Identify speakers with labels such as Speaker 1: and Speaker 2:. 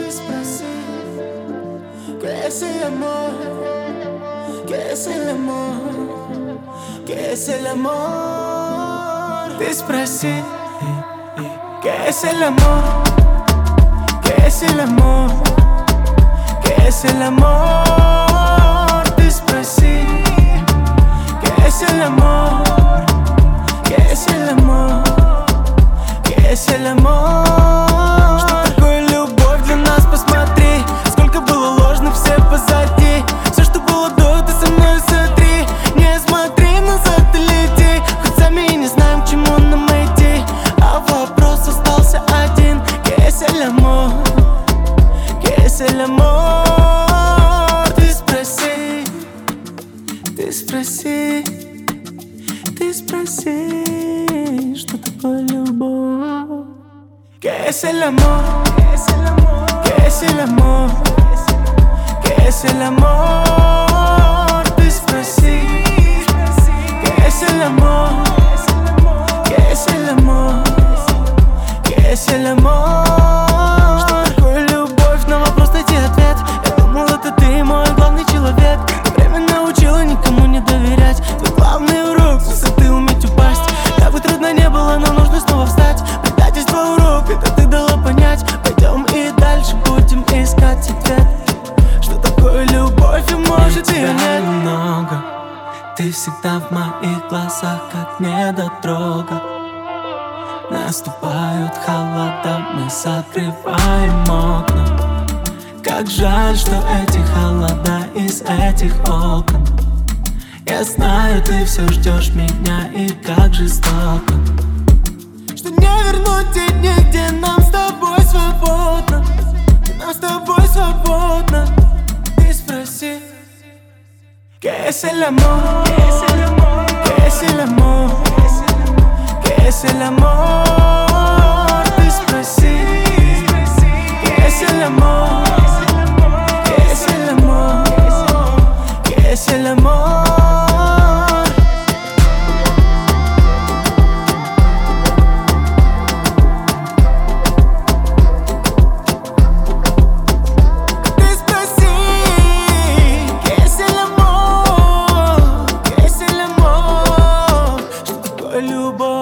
Speaker 1: Ты спроси, ¿qué es el amor? ¿Qué es el amor? ¿Qué es el amor? Ты спроси, ¿qué es el amor? ¿Qué es el amor? ¿Qué es el amor? Ты спроси, ¿qué es el amor? ¿Qué es el amor? ¿Qué es el amor? Что такое любовь для нас, посмотри. Сколько было ложно, все позади. Все, что было до, ты со мной сотри. Не смотри назад и лети. Хоть сами и не знаем, к чему нам идти. А вопрос остался один. ¿Qué es el amor? ¿Qué es el amor? Ты спроси, ты спроси, ты спроси, что такое любовь? ¿Qué es el amor? ¿Qué es el amor? ¿Qué es el amor? ¿Qué es el amor? Ты спроси, ¿qué es el amor? ¿Qué es el amor? ¿Qué es el amor? Что такое любовь? На вопрос найти ответ. Я думал, это ты мой главный человек. Время научило никому не доверять. Твой главный урок — высоты уметь упасть. Как бы трудно не было, нам нужно снова встать. Предательство урок, это ты дала понять. Пойдем и дальше будем искать ответ. Что такое любовь и может ее нет. Много. Ты всегда в моих глазах, как недотрога. Наступают холода, мы закрываем окна. Как жаль, что эти холода из этих окон. Я знаю, ты все ждешь меня, и как жестоко, что не вернуть те дни, где нам с тобой свободно. Нам с тобой свободно. Ты спроси, ¿qué es el amor? ¿Qué es el amor? ¿Qué es el amor? ¿Qué es el amor? Ты спроси, ¿qué es el amor? ¿Qué es el amor? ¿Qué es el amor? Любовь.